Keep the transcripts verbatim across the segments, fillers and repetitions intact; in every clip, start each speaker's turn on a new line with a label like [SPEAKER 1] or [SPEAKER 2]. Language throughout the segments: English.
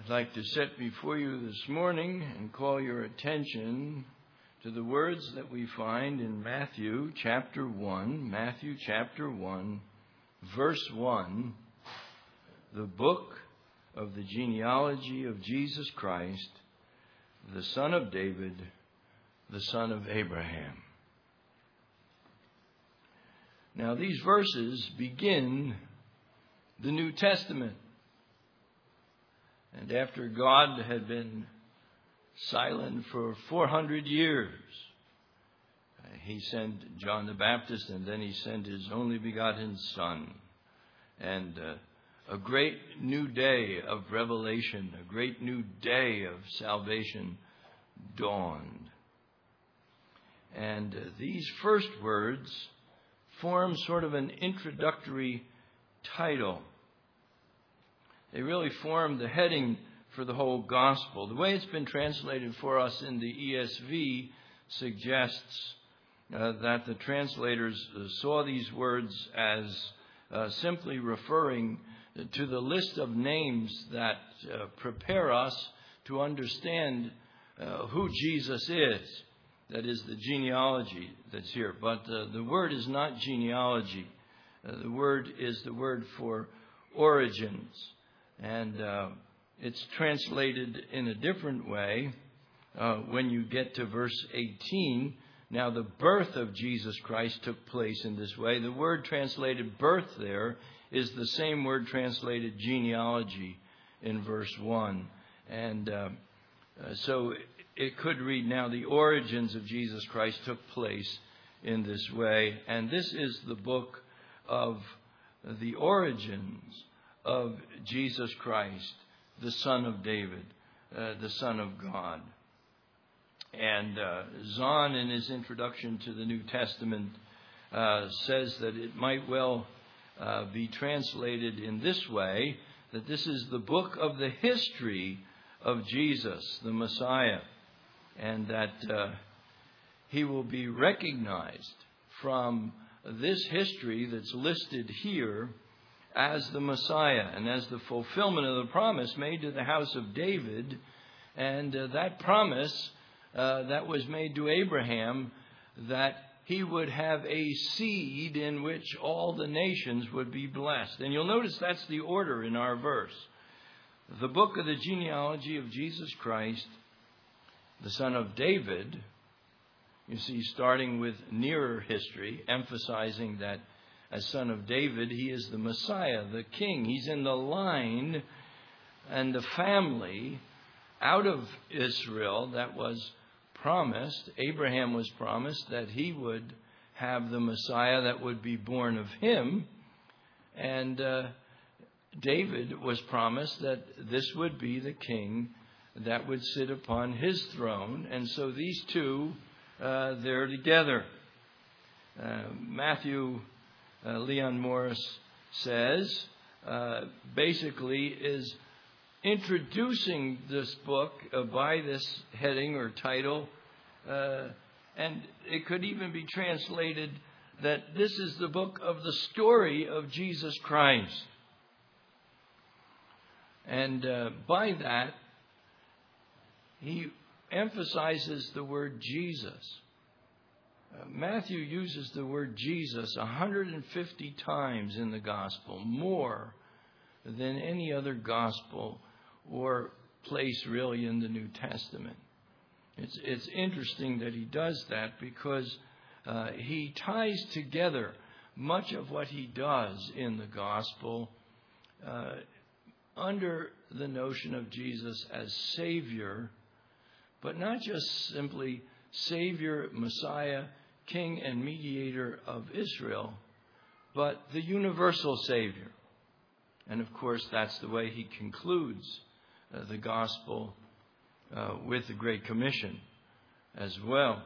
[SPEAKER 1] I'd like to set before you this morning and call your attention to the words that we find in Matthew chapter one, Matthew chapter one, verse one, the book of the genealogy of Jesus Christ, the son of David, the son of Abraham. Now, these verses begin the New Testament. And after God had been silent for four hundred years, he sent John the Baptist, and then he sent his only begotten Son. And uh, a great new day of revelation, a great new day of salvation dawned. And uh, these first words form sort of an introductory title. They really form the heading for the whole gospel. The way it's been translated for us in the E S V suggests uh, that the translators uh, saw these words as uh, simply referring to the list of names that uh, prepare us to understand uh, who Jesus is. That is the genealogy that's here. But uh, the word is not genealogy. Uh, the word is the word for origins. And uh, it's translated in a different way uh, when you get to verse eighteen. Now, the birth of Jesus Christ took place in this way. The word translated birth there is the same word translated genealogy in verse one. And uh, uh, so it could read, now the origins of Jesus Christ took place in this way. And this is the book of the origins of Jesus Christ, the Son of David, uh, the Son of God. And uh, Zahn, in his introduction to the New Testament, uh, says that it might well uh, be translated in this way, that this is the book of the history of Jesus, the Messiah, and that uh, he will be recognized from this history that's listed here as the Messiah and as the fulfillment of the promise made to the house of David. And uh, that promise uh, that was made to Abraham, that he would have a seed in which all the nations would be blessed. And you'll notice that's the order in our verse. The book of the genealogy of Jesus Christ, the son of David, you see, starting with nearer history, emphasizing that as son of David, he is the Messiah, the king. He's in the line and the family out of Israel that was promised. Abraham was promised that he would have the Messiah that would be born of him. And uh, David was promised that this would be the king that would sit upon his throne. And so these two, uh, they're together. Uh, Matthew Uh, Leon Morris says, uh, basically is introducing this book uh, by this heading or title. Uh, and it could even be translated that this is the book of the story of Jesus Christ. And uh, by that, he emphasizes the word Jesus. Uh, Matthew uses the word Jesus one hundred fifty times in the gospel, more than any other gospel or place really in the New Testament. It's, it's interesting that he does that because uh, he ties together much of what he does in the gospel uh, under the notion of Jesus as Savior, but not just simply Savior, Messiah, King and mediator of Israel, but the universal Savior. And of course, that's the way he concludes uh, the gospel uh, with the Great Commission as well.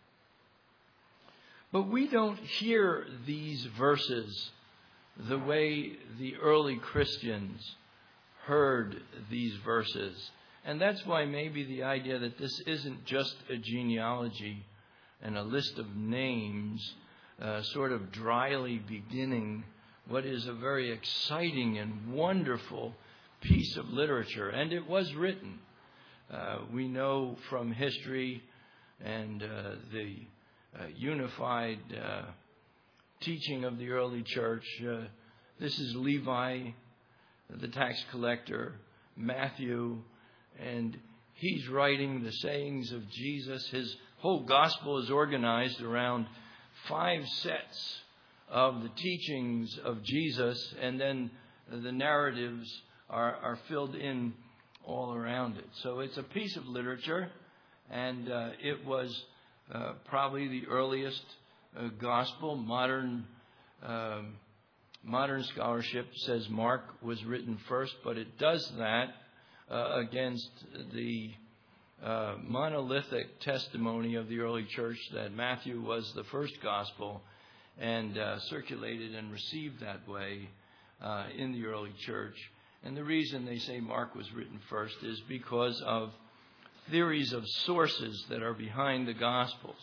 [SPEAKER 1] But we don't hear these verses the way the early Christians heard these verses. And that's why maybe the idea that this isn't just a genealogy and a list of names, uh, sort of dryly beginning what is a very exciting and wonderful piece of literature, and it was written. Uh, we know from history and uh, the uh, unified uh, teaching of the early church. Uh, this is Levi, the tax collector, Matthew, and he's writing the sayings of Jesus. His whole gospel is organized around five sets of the teachings of Jesus, and then the narratives are, are filled in all around it. So it's a piece of literature, and uh, it was uh, probably the earliest uh, gospel. Modern um, modern scholarship says Mark was written first, but it does that uh, against the uh, monolithic testimony of the early church that Matthew was the first gospel, and uh, circulated and received that way uh, in the early church. And the reason they say Mark was written first is because of theories of sources that are behind the Gospels.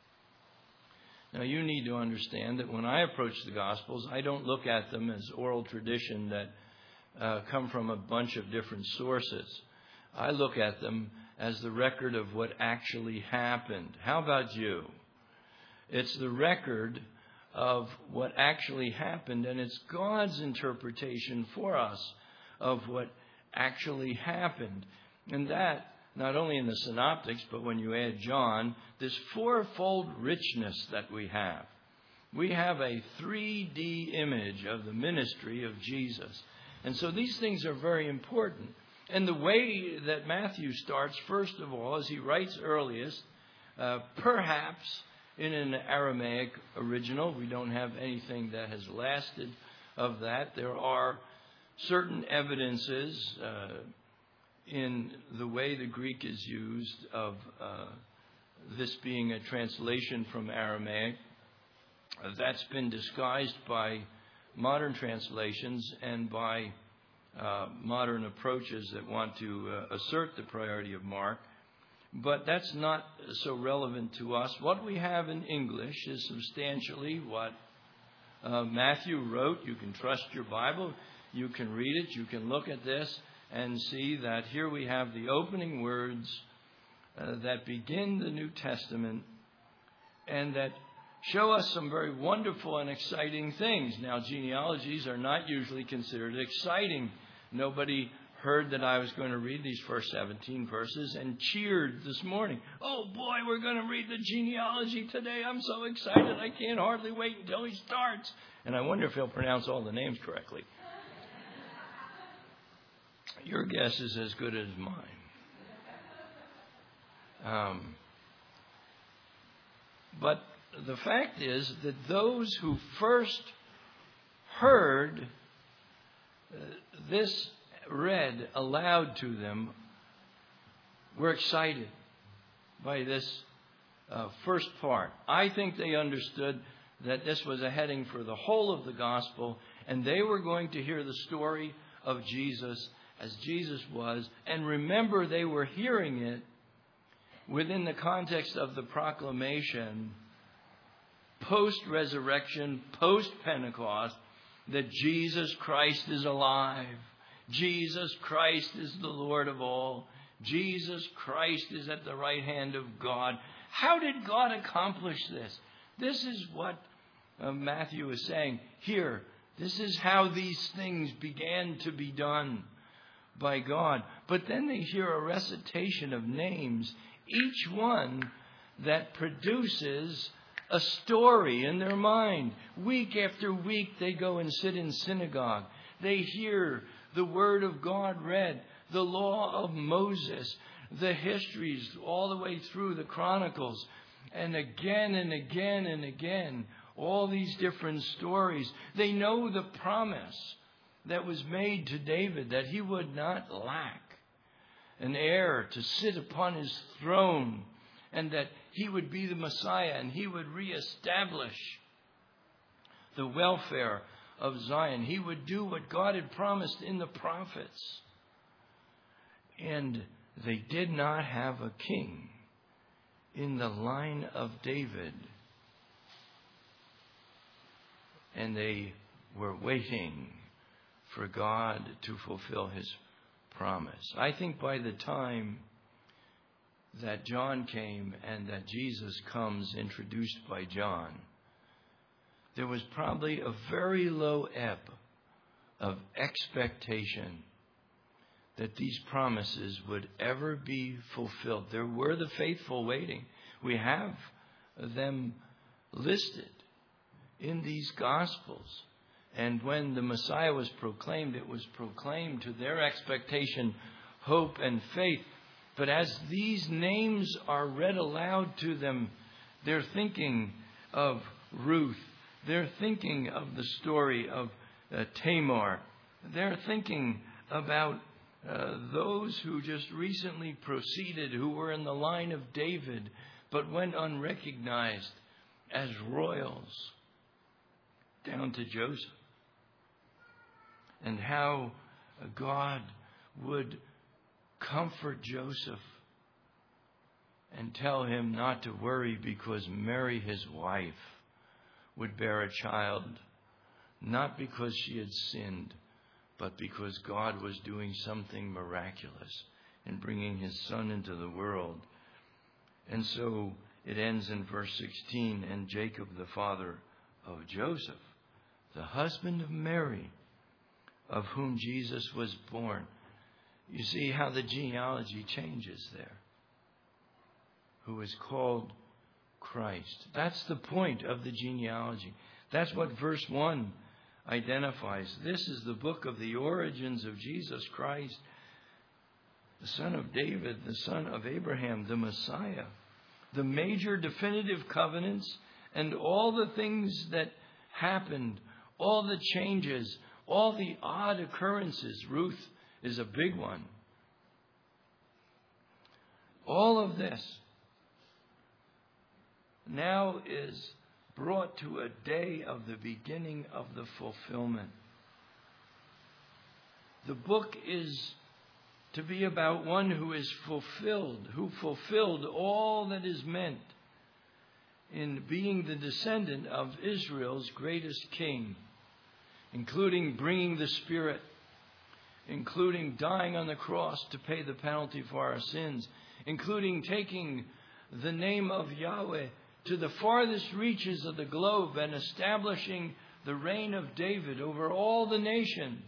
[SPEAKER 1] Now, you need to understand that when I approach the Gospels, I don't look at them as oral tradition that uh, come from a bunch of different sources. I look at them as the record of what actually happened. How about you? It's the record of what actually happened, and it's God's interpretation for us of what actually happened. And that, not only in the synoptics, but when you add John, this fourfold richness that we have. We have a three D image of the ministry of Jesus. And so these things are very important. And the way that Matthew starts, first of all, as he writes earliest, uh, perhaps in an Aramaic original. We don't have anything that has lasted of that. There are certain evidences uh, in the way the Greek is used of uh, this being a translation from Aramaic. Uh, that's been disguised by modern translations and by uh, modern approaches that want to uh, assert the priority of Mark. But that's not so relevant to us. What we have in English is substantially what uh, Matthew wrote. You can trust your Bible. You can read it. You can look at this and see that here we have the opening words uh, that begin the New Testament and that show us some very wonderful and exciting things. Now, genealogies are not usually considered exciting. Nobody heard that I was going to read these first seventeen verses and cheered this morning. Oh boy, we're going to read the genealogy today. I'm so excited. I can't hardly wait until he starts. And I wonder if he'll pronounce all the names correctly. Your guess is as good as mine. Um, but the fact is that those who first heard uh, this read aloud to them were excited by this uh, first part. I think they understood that this was a heading for the whole of the gospel, and they were going to hear the story of Jesus as Jesus was, and remember they were hearing it within the context of the proclamation post-resurrection, post-Pentecost, that Jesus Christ is alive. Jesus Christ is the Lord of all. Jesus Christ is at the right hand of God. How did God accomplish this? This is what uh, Matthew is saying here. This is how these things began to be done by God. But then they hear a recitation of names, each one that produces a story in their mind. Week after week they go and sit in synagogue. They hear the Word of God read, the law of Moses, the histories all the way through the Chronicles, and again and again and again, all these different stories. They know the promise that was made to David that he would not lack an heir to sit upon his throne, and that he would be the Messiah and he would reestablish the welfare of Zion. He would do what God had promised in the prophets. And they did not have a king in the line of David. And they were waiting for God to fulfill his promise. I think by the time that John came and that Jesus comes introduced by John, there was probably a very low ebb of expectation that these promises would ever be fulfilled. There were the faithful waiting. We have them listed in these Gospels. And when the Messiah was proclaimed, it was proclaimed to their expectation, hope, and faith. But as these names are read aloud to them, they're thinking of Ruth. They're thinking of the story of uh, Tamar. They're thinking about uh, those who just recently proceeded, who were in the line of David, but went unrecognized as royals, down to Joseph. And how God would comfort Joseph and tell him not to worry because Mary, his wife, would bear a child, not because she had sinned, but because God was doing something miraculous in bringing his son into the world. And so it ends in verse sixteen, and Jacob, the father of Joseph, the husband of Mary, of whom Jesus was born. You see how the genealogy changes there. Who is called Christ. That's the point of the genealogy. That's what verse one identifies. This is the book of the origins of Jesus Christ, the son of David, the son of Abraham, the Messiah. The major definitive covenants and all the things that happened, all the changes, all the odd occurrences. Ruth is a big one. All of this now is brought to a day of the beginning of the fulfillment. The book is to be about one who is fulfilled, who fulfilled all that is meant in being the descendant of Israel's greatest king, including bringing the Spirit, including dying on the cross to pay the penalty for our sins, including taking the name of Yahweh to the farthest reaches of the globe and establishing the reign of David over all the nations.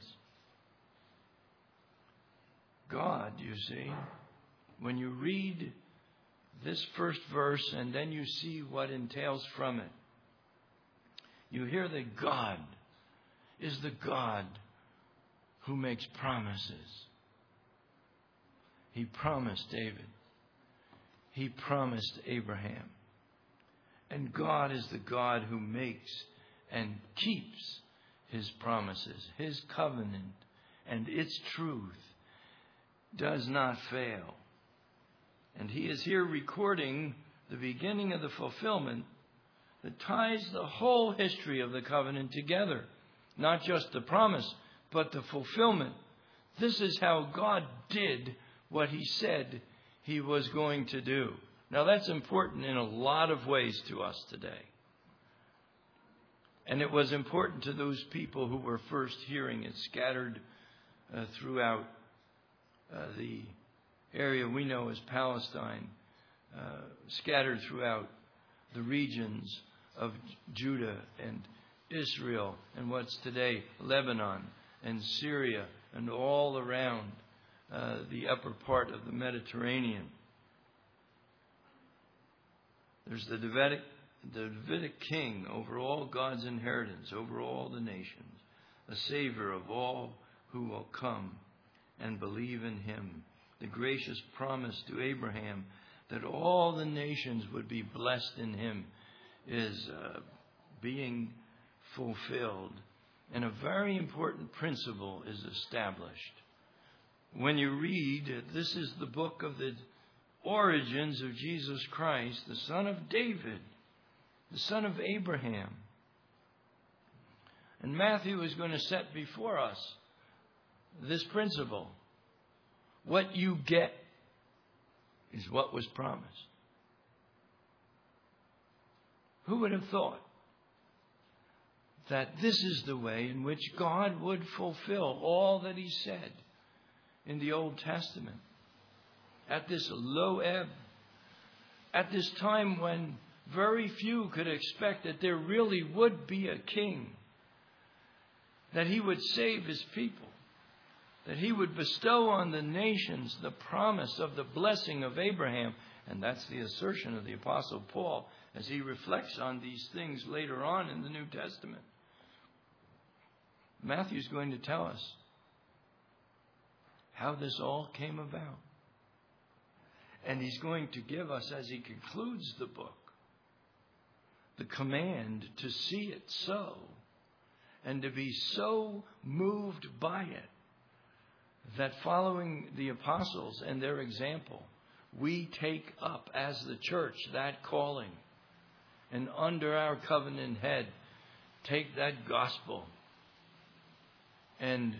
[SPEAKER 1] God, you see, when you read this first verse and then you see what entails from it, you hear that God is the God who makes promises. He promised David. He promised Abraham. And God is the God who makes and keeps his promises. His covenant and its truth does not fail. And he is here recording the beginning of the fulfillment that ties the whole history of the covenant together. Not just the promise, but the fulfillment. This is how God did what he said he was going to do. Now that's important in a lot of ways to us today. And it was important to those people who were first hearing it, scattered uh, throughout uh, the area we know as Palestine, uh, scattered throughout the regions of Judah and Israel and what's today Lebanon and Syria and all around uh, the upper part of the Mediterranean. There's the Davidic, the Davidic king over all God's inheritance, over all the nations, a savior of all who will come and believe in him. The gracious promise to Abraham that all the nations would be blessed in him is uh, being fulfilled. And a very important principle is established. When you read, this is the book of the origins of Jesus Christ, the son of David, the son of Abraham. And Matthew is going to set before us this principle. What you get is what was promised. Who would have thought that this is the way in which God would fulfill all that he said in the Old Testament, at this low ebb, at this time when very few could expect that there really would be a king, that he would save his people, that he would bestow on the nations the promise of the blessing of Abraham. And that's the assertion of the Apostle Paul as he reflects on these things later on in the New Testament. Matthew's going to tell us how this all came about. And he's going to give us, as he concludes the book, the command to see it so and to be so moved by it that following the apostles and their example, we take up as the church that calling, and under our covenant head take that gospel and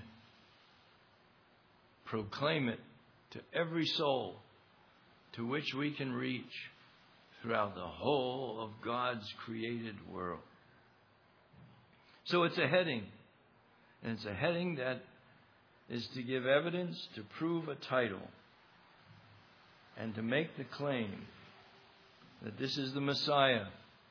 [SPEAKER 1] proclaim it to every soul to which we can reach throughout the whole of God's created world. So it's a heading, and it's a heading that is to give evidence, to prove a title, and to make the claim that this is the Messiah.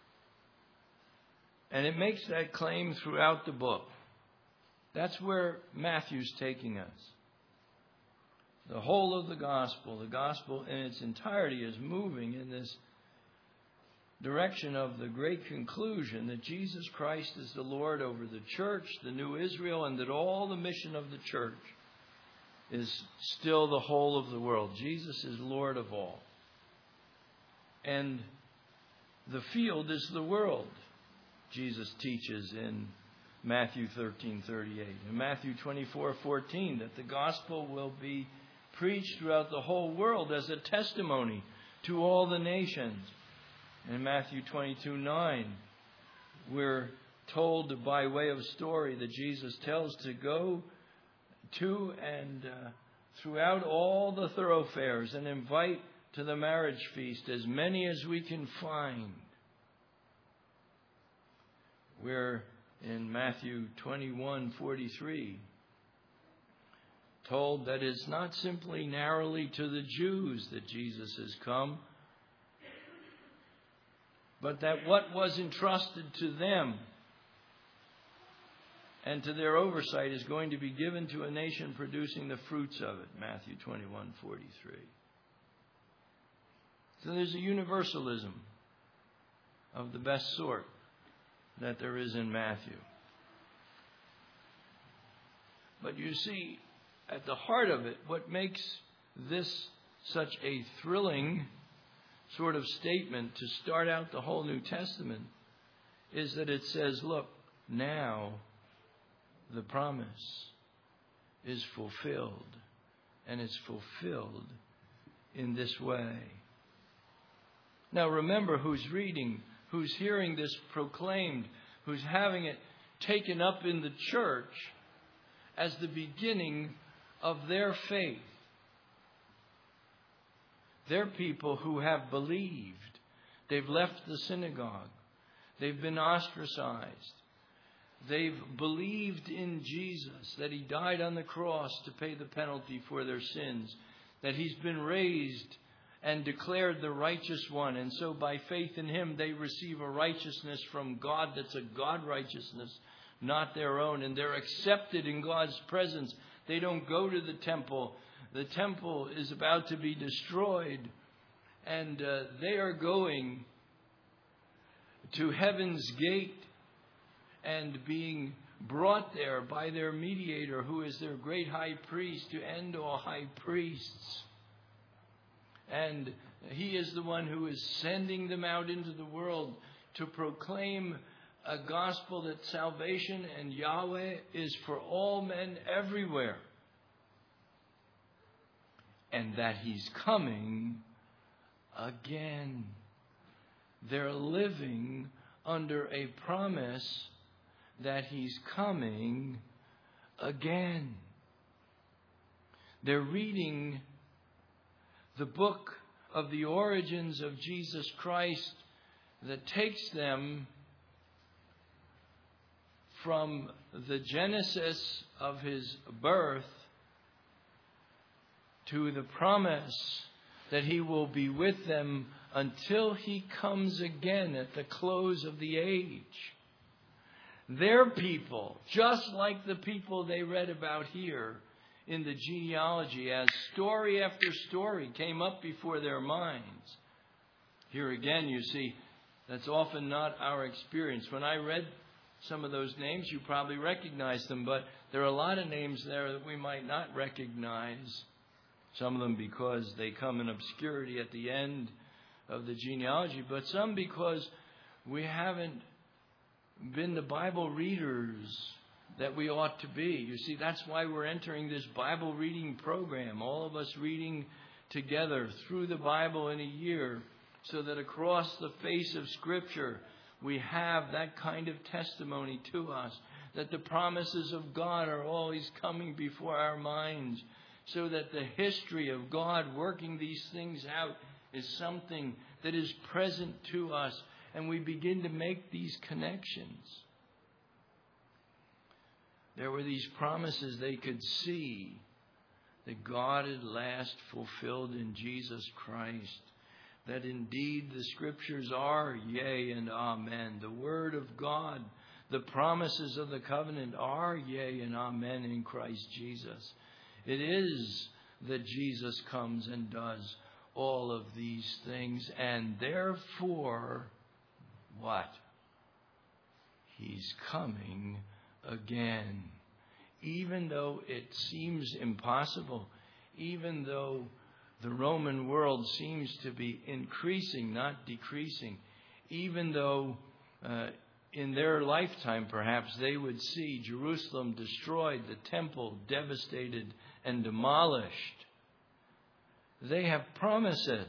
[SPEAKER 1] And it makes that claim throughout the book. That's where Matthew's taking us. The whole of the gospel, the gospel in its entirety, is moving in this direction of the great conclusion that Jesus Christ is the Lord over the church, the new Israel, and that all the mission of the church is still the whole of the world. Jesus is Lord of all. And the field is the world, Jesus teaches in Matthew thirteen thirty-eight. In Matthew twenty-four fourteen, that the gospel will be preached throughout the whole world as a testimony to all the nations. In Matthew twenty-two nine, we're told by way of story that Jesus tells to go to and uh, throughout all the thoroughfares and invite to the marriage feast as many as we can find. We're in Matthew twenty-one forty-three told that it's not simply narrowly to the Jews that Jesus has come, but that what was entrusted to them and to their oversight is going to be given to a nation producing the fruits of it. Matthew twenty-one forty-three. So there's a universalism of the best sort that there is in Matthew. But you see, at the heart of it, what makes this such a thrilling sort of statement to start out the whole New Testament is that it says, look, now the promise is fulfilled, and it's fulfilled in this way. Now remember who's reading, who's hearing this proclaimed, who's having it taken up in the church as the beginning of their faith. They're people who have believed. They've left the synagogue. They've been ostracized. They've believed in Jesus, that he died on the cross to pay the penalty for their sins, that he's been raised and declared the righteous one. And so by faith in him, they receive a righteousness from God that's a God righteousness, not their own. And they're accepted in God's presence. They don't go to the temple. The temple is about to be destroyed. And uh, they are going to heaven's gate and being brought there by their mediator, who is their great high priest, to end all high priests. And he is the one who is sending them out into the world to proclaim a gospel that salvation and Yahweh is for all men everywhere. And that he's coming again. They're living under a promise that he's coming again. They're reading the book of the origins of Jesus Christ that takes them from the genesis of his birth to the promise that he will be with them until he comes again at the close of the age. Their people, just like the people they read about here in the genealogy, as story after story came up before their minds. Here again, you see, that's often not our experience. When I read some of those names, you probably recognize them, but there are a lot of names there that we might not recognize. Some of them because they come in obscurity at the end of the genealogy, but some because we haven't been the Bible readers that we ought to be. You see, that's why we're entering this Bible reading program, all of us reading together through the Bible in a year, so that across the face of Scripture we have that kind of testimony to us, that the promises of God are always coming before our minds, so that the history of God working these things out is something that is present to us, and we begin to make these connections. There were these promises they could see that God at last fulfilled in Jesus Christ, that indeed the Scriptures are yea and amen. The Word of God, the promises of the covenant are yea and amen in Christ Jesus. It is that Jesus comes and does all of these things, and therefore, what? He's coming again. Even though it seems impossible, even though the Roman world seems to be increasing, not decreasing, even though uh, in their lifetime perhaps they would see Jerusalem destroyed, the temple devastated and demolished, they have promises.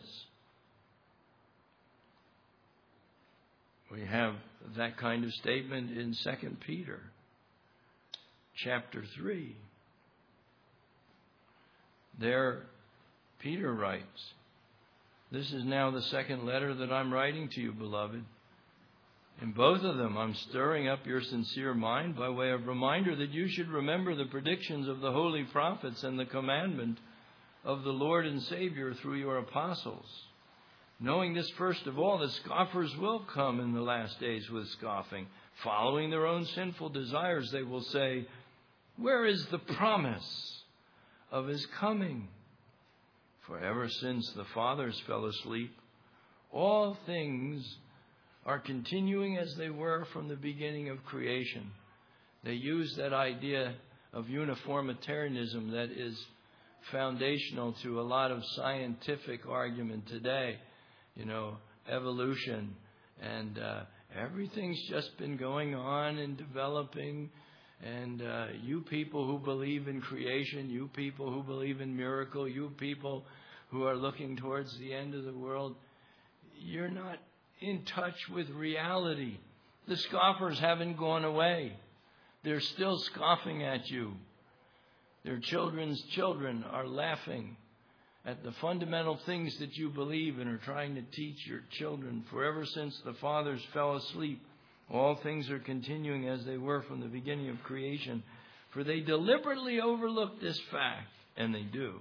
[SPEAKER 1] We have that kind of statement in Second Peter chapter three. There, Peter writes, "This is now the second letter that I'm writing to you, beloved. In both of them, I'm stirring up your sincere mind by way of reminder that you should remember the predictions of the holy prophets and the commandment of the Lord and Savior through your apostles. Knowing this, first of all, that scoffers will come in the last days with scoffing. Following their own sinful desires, they will say, 'Where is the promise of his coming?' For ever since the fathers fell asleep, all things are continuing as they were from the beginning of creation." They use that idea of uniformitarianism that is foundational to a lot of scientific argument today. You know, evolution, and uh, everything's just been going on and developing. And uh, you people who believe in creation, you people who believe in miracle, you people who are looking towards the end of the world, you're not in touch with reality. The scoffers haven't gone away. They're still scoffing at you. Their children's children are laughing at the fundamental things that you believe and are trying to teach your children. For ever since the fathers fell asleep, all things are continuing as they were from the beginning of creation. For they deliberately overlook this fact, and they do,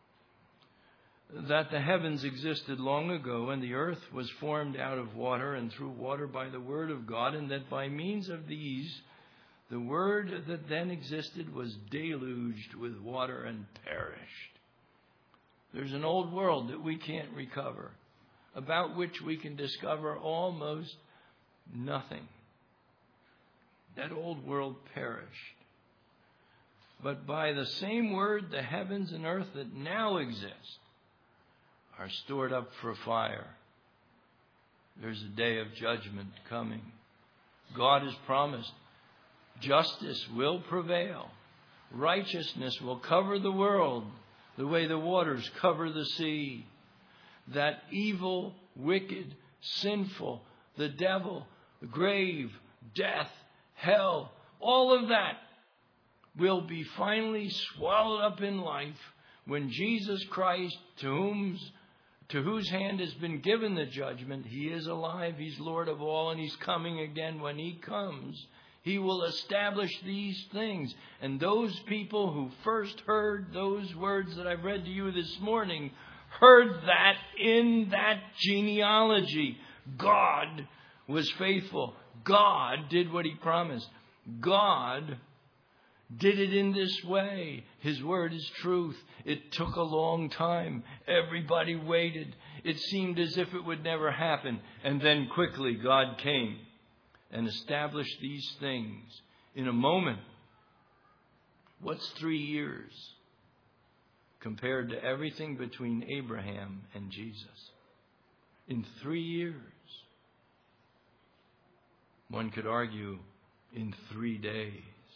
[SPEAKER 1] that the heavens existed long ago, and the earth was formed out of water and through water by the word of God, and that by means of these, the word that then existed was deluged with water and perished. There's an old world that we can't recover, about which we can discover almost nothing. That old world perished. But by the same word, the heavens and earth that now exist are stored up for fire. There's a day of judgment coming. God has promised justice will prevail. Righteousness will cover the world the way the waters cover the sea. That evil, wicked, sinful, the devil, the grave, death, hell, all of that will be finally swallowed up in life when Jesus Christ, to whom's, to whose hand has been given the judgment, he is alive, he's Lord of all, and he's coming again. When he comes, He will establish these things. And those people who first heard those words that I've read to you this morning heard that in that genealogy. God was faithful. God did what He promised. God did it in this way. His word is truth. It took a long time. Everybody waited. It seemed as if it would never happen. And then quickly God came and established these things in a moment. What's three years compared to everything between Abraham and Jesus? In three years. One could argue in three days.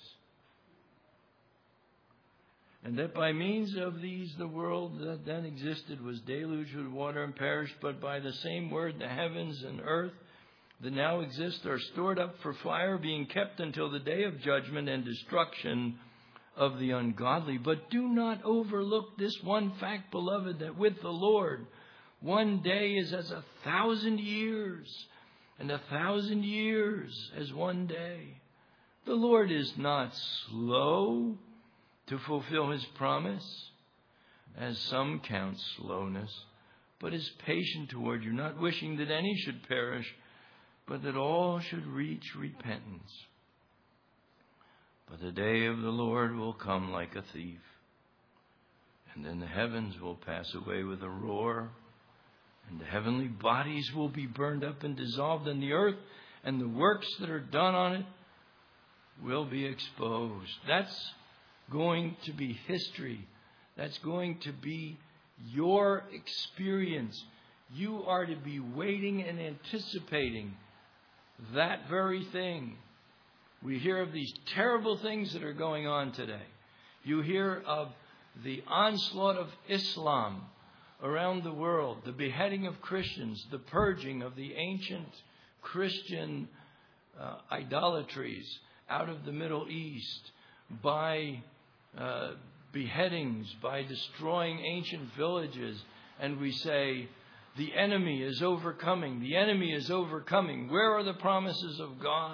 [SPEAKER 1] And that by means of these the world that then existed was deluged with water and perished, but by the same word the heavens and earth that now exist are stored up for fire, being kept until the day of judgment and destruction of the ungodly. But do not overlook this one fact, beloved, that with the Lord one day is as a thousand years, and a thousand years as one day. The Lord is not slow to fulfill His promise, as some count slowness, but is patient toward you, not wishing that any should perish, but that all should reach repentance. But the day of the Lord will come like a thief, and then the heavens will pass away with a roar, and the heavenly bodies will be burned up and dissolved, and the earth and the works that are done on it will be exposed. That's going to be history. That's going to be your experience. You are to be waiting and anticipating that very thing. We hear of these terrible things that are going on today. You hear of the onslaught of Islam around the world, the beheading of Christians, the purging of the ancient Christian uh, idolatries out of the Middle East by uh, beheadings, by destroying ancient villages. And we say, the enemy is overcoming. The enemy is overcoming. Where are the promises of God?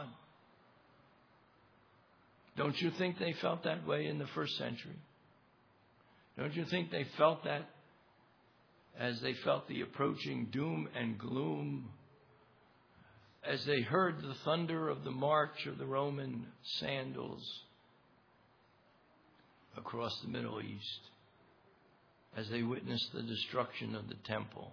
[SPEAKER 1] Don't you think they felt that way in the first century? Don't you think they felt that as they felt the approaching doom and gloom, as they heard the thunder of the march of the Roman sandals across the Middle East, as they witnessed the destruction of the temple?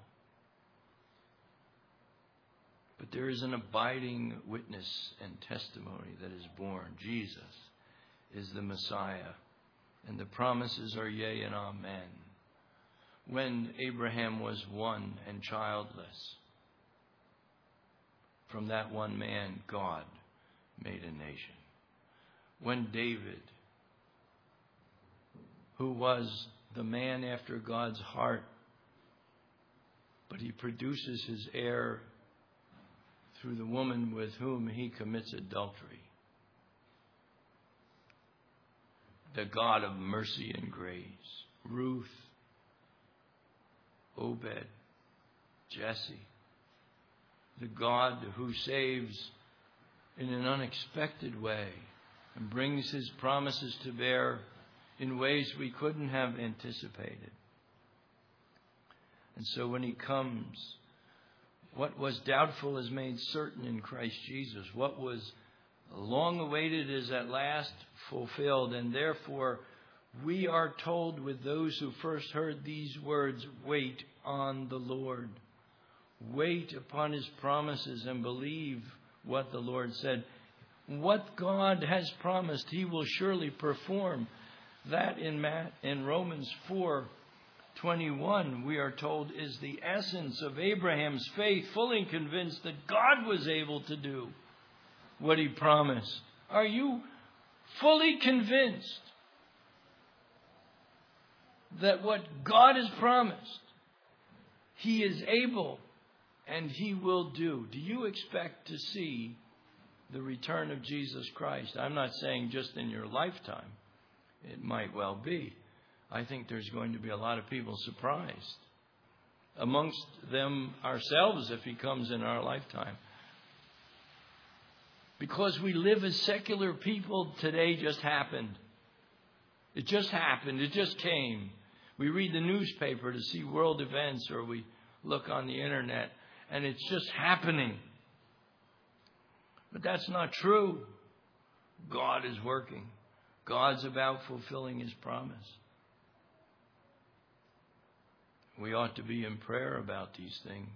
[SPEAKER 1] But there is an abiding witness and testimony that is born. Jesus is the Messiah, and the promises are yea and amen. When Abraham was one and childless, from that one man, God made a nation. When David, who was the man after God's heart, but he produces his heir through the woman with whom he commits adultery. The God of mercy and grace. Ruth, Obed, Jesse. The God who saves in an unexpected way and brings His promises to bear in ways we couldn't have anticipated. And so when He comes, what was doubtful is made certain in Christ Jesus. What was long awaited is at last fulfilled. And therefore, we are told with those who first heard these words, wait on the Lord. Wait upon His promises and believe what the Lord said. What God has promised, He will surely perform. That in Matt, in Romans four twenty-one, we are told, is the essence of Abraham's faith, fully convinced that God was able to do what He promised. Are you fully convinced that what God has promised, He is able and He will do? Do you expect to see the return of Jesus Christ? I'm not saying just in your lifetime. It might well be. I think there's going to be a lot of people surprised. Amongst them ourselves, if He comes in our lifetime. Because we live as secular people, today just happened. It just happened. It just came. We read the newspaper to see world events, or we look on the internet, and it's just happening. But that's not true. God is working. God's about fulfilling His promise. We ought to be in prayer about these things.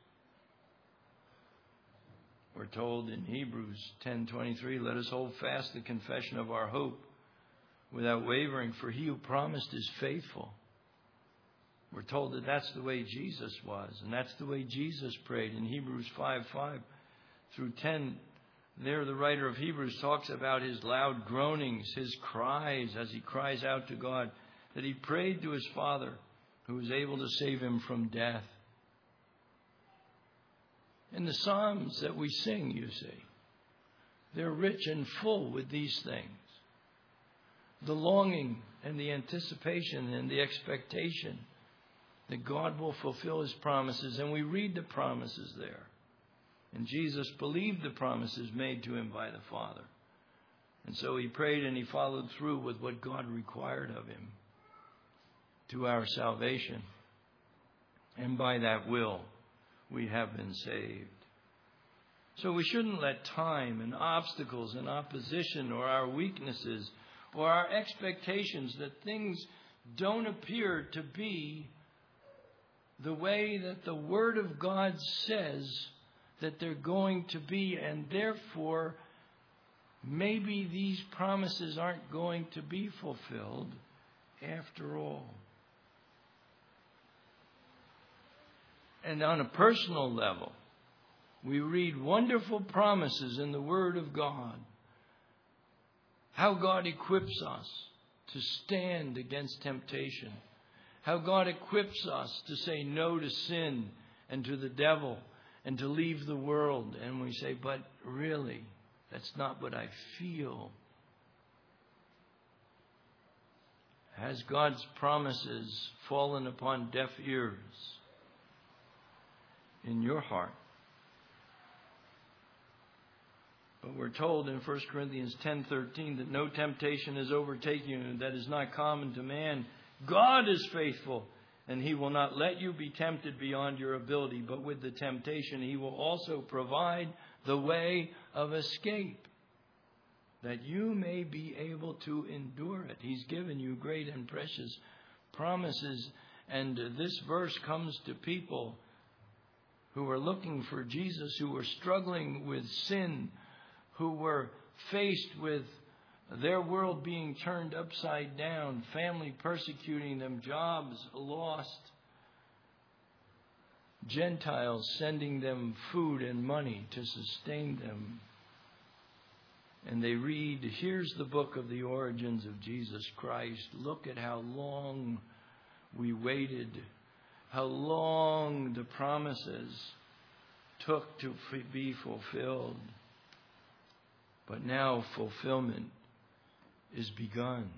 [SPEAKER 1] We're told in Hebrews ten twenty-three, let us hold fast the confession of our hope without wavering, for He who promised is faithful. We're told that that's the way Jesus was, and that's the way Jesus prayed in Hebrews five five through ten. There the writer of Hebrews talks about His loud groanings, His cries as He cries out to God, that He prayed to His Father who was able to save Him from death. And the Psalms that we sing, you see, they're rich and full with these things. The longing and the anticipation and the expectation that God will fulfill His promises. And we read the promises there. And Jesus believed the promises made to Him by the Father. And so He prayed and He followed through with what God required of Him to our salvation. And by that will, we have been saved. So we shouldn't let time and obstacles and opposition or our weaknesses or our expectations that things don't appear to be the way that the Word of God says that they're going to be, and therefore maybe these promises aren't going to be fulfilled after all. And on a personal level, we read wonderful promises in the Word of God. How God equips us to stand against temptation. How God equips us to say no to sin and to the devil and to leave the world. And we say, but really, that's not what I feel. Has God's promises fallen upon deaf ears in your heart? But we're told in First Corinthians ten thirteen that no temptation is overtaking you that is not common to man. God is faithful, and He will not let you be tempted beyond your ability, but with the temptation He will also provide the way of escape, that you may be able to endure it. He's given you great and precious promises, and this verse comes to people who are looking for Jesus, who are struggling with sin, who were faced with their world being turned upside down, family persecuting them, jobs lost, Gentiles sending them food and money to sustain them. And they read, here's the book of the origins of Jesus Christ. Look at how long we waited, how long the promises took to be fulfilled. But now fulfillment is begun.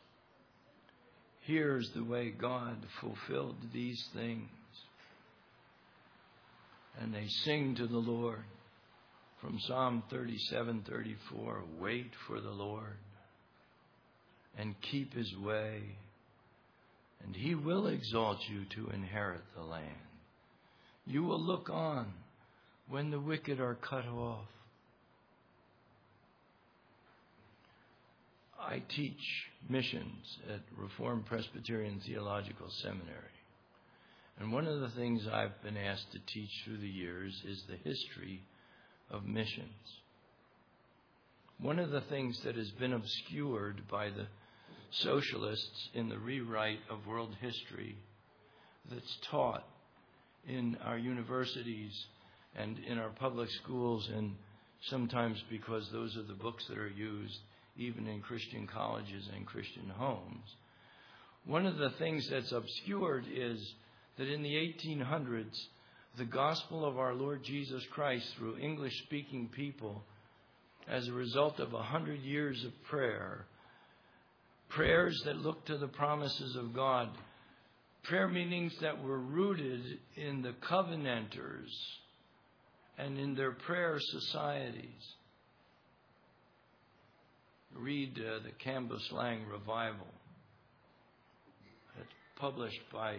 [SPEAKER 1] Here's the way God fulfilled these things. And they sing to the Lord from Psalm thirty-seven thirty-four, wait for the Lord and keep His way, and He will exalt you to inherit the land. You will look on when the wicked are cut off. I teach missions at Reformed Presbyterian Theological Seminary. And one of the things I've been asked to teach through the years is the history of missions. One of the things that has been obscured by the socialists in the rewrite of world history that's taught in our universities and in our public schools, and sometimes because those are the books that are used even in Christian colleges and Christian homes. One of the things that's obscured is that in the eighteen hundreds, the gospel of our Lord Jesus Christ through English-speaking people, as a result of a hundred years of prayer, prayers that looked to the promises of God, prayer meetings that were rooted in the Covenanters and in their prayer societies, read uh, the Cambuslang Revival. It's published by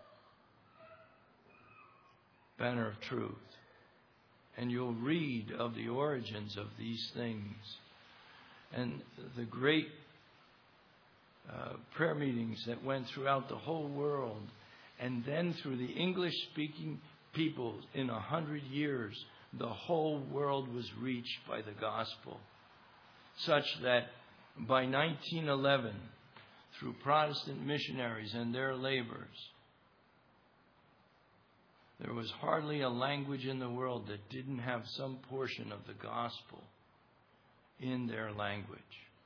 [SPEAKER 1] Banner of Truth. And you'll read of the origins of these things and the great uh, prayer meetings that went throughout the whole world, and then through the English-speaking people in a hundred years, the whole world was reached by the gospel, such that by nineteen eleven, through Protestant missionaries and their labors, there was hardly a language in the world that didn't have some portion of the gospel in their language.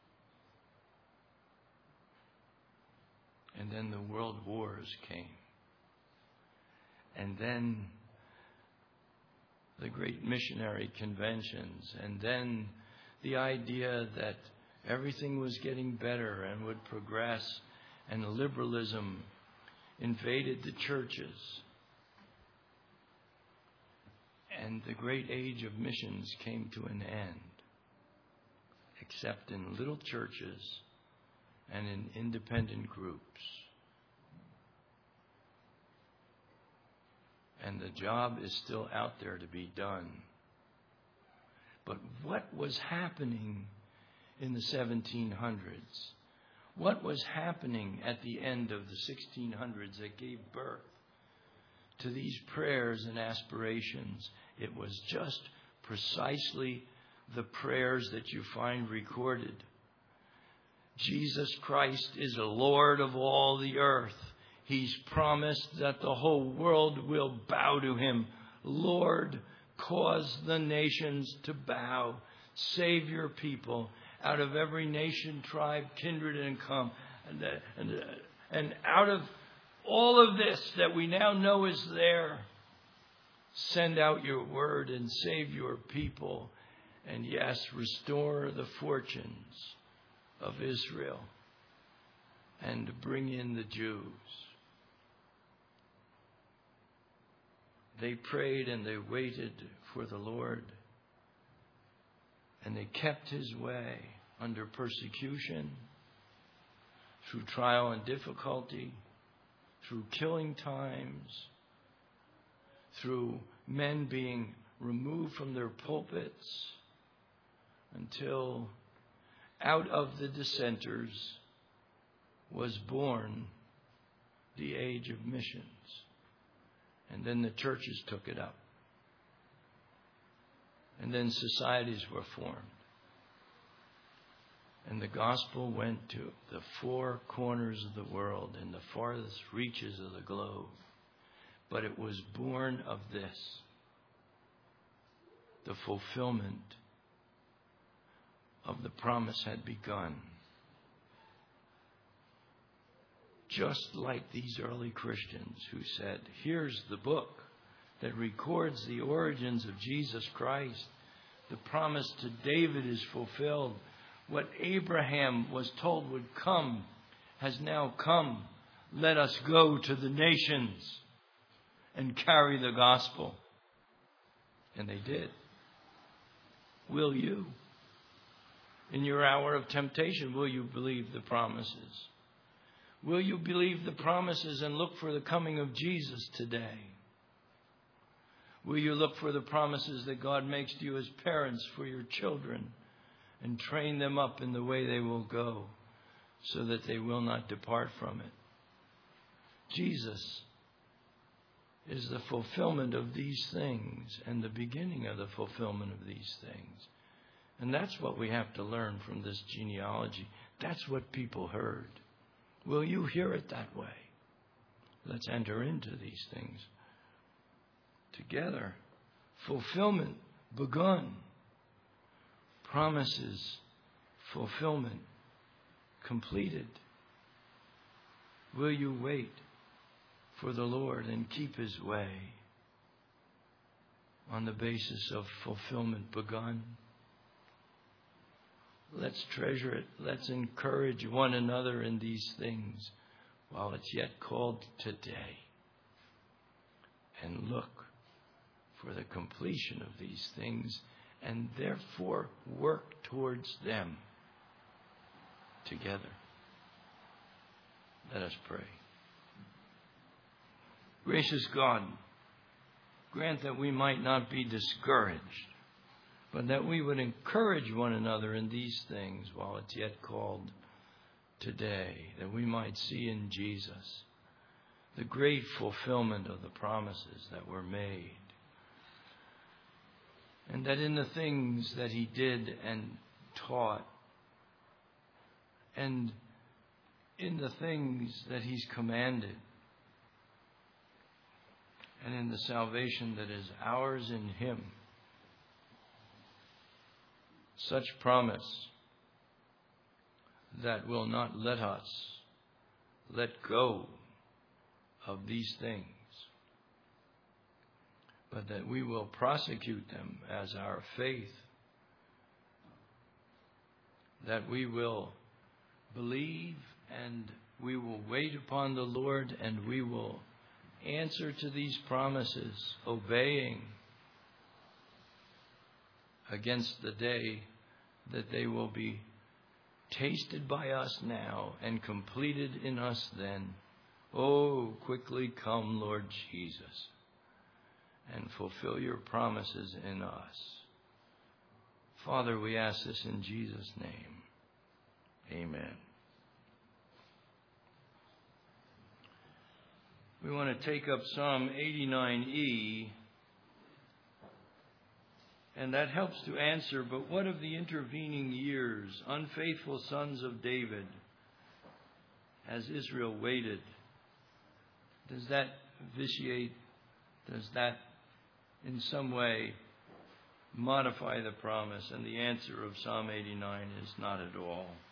[SPEAKER 1] And then the world wars came. And then the great missionary conventions. And then the idea that everything was getting better and would progress. And liberalism invaded the churches. And the great age of missions came to an end, except in little churches and in independent groups. And the job is still out there to be done. But what was happening in the seventeen hundreds? What was happening at the end of the sixteen hundreds that gave birth to these prayers and aspirations? It was just precisely the prayers that you find recorded. Jesus Christ is the Lord of all the earth. He's promised that the whole world will bow to him. Lord, cause the nations to bow. Save your people out of every nation, tribe, kindred, and come. And, and, and out of all of this that we now know is there, send out your word and save your people. And yes, restore the fortunes of Israel and bring in the Jews. They prayed and they waited for the Lord. And they kept his way under persecution, through trial and difficulty, through killing times, through men being removed from their pulpits, until out of the dissenters was born the age of missions. And then the churches took it up. And then societies were formed. And the gospel went to the four corners of the world and the farthest reaches of the globe. But it was born of this, the fulfillment of the promise had begun. Just like these early Christians who said, here's the book that records the origins of Jesus Christ. The promise to David is fulfilled. What Abraham was told would come has now come. Let us go to the nations and carry the gospel. And they did. Will you? In your hour of temptation, will you believe the promises? Will you believe the promises and look for the coming of Jesus today? Will you look for the promises that God makes to you as parents for your children and train them up in the way they will go so that they will not depart from it? Jesus is the fulfillment of these things and the beginning of the fulfillment of these things. And that's what we have to learn from this genealogy. That's what people heard. Will you hear it that way? Let's enter into these things together. Fulfillment begun. Promises, fulfillment completed. Will you wait for the Lord and keep his way on the basis of fulfillment begun? Let's treasure it. Let's encourage one another in these things while it's yet called today. And look for the completion of these things and therefore work towards them. together. Let us pray. Gracious God, grant that we might not be discouraged, but that we would encourage one another in these things while it's yet called today, that we might see in Jesus the great fulfillment of the promises that were made, and that in the things that he did and taught, and in the things that he's commanded, and in the salvation that is ours in him, such promise that will not let us let go of these things, but that we will prosecute them as our faith, that we will believe and we will wait upon the Lord, and we will answer to these promises, obeying against the day that they will be tasted by us now and completed in us then. Oh, quickly come, Lord Jesus, and fulfill your promises in us. Father, we ask this in Jesus' name. Amen. We want to take up Psalm eighty-nine E, and that helps to answer, but what of the intervening years, unfaithful sons of David, as Israel waited? Does that vitiate, does that in some way modify the promise? And the answer of Psalm eighty-nine is not at all.